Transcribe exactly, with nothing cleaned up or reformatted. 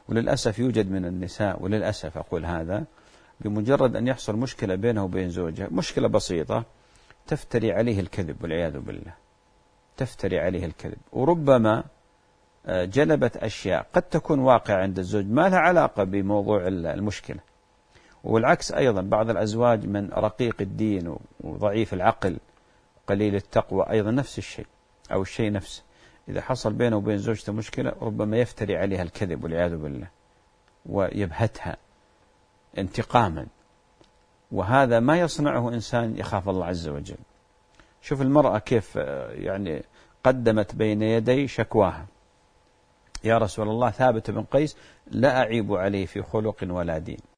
وللأسف يوجد من النساء، وللأسف أقول هذا، بمجرد أن يحصل مشكلة بينه وبين زوجها، مشكلة بسيطة، تفتري عليه الكذب والعياذ بالله، تفتري عليه الكذب، وربما جلبت أشياء قد تكون واقعة عند الزوج ما لها علاقة بموضوع المشكلة. والعكس أيضا، بعض الأزواج من رقيق الدين وضعيف العقل قليل التقوى أيضا نفس الشيء، أو الشيء نفسه، إذا حصل بينه وبين زوجته مشكلة ربما يفتري عليها الكذب والعياذ بالله ويبهتها انتقاما، وهذا ما يصنعه إنسان يخاف الله عز وجل. شوف المرأة كيف يعني قدمت بين يدي شكواها: يا رسول الله، ثابت بن قيس لا أعيب عليه في خلق ولا دين.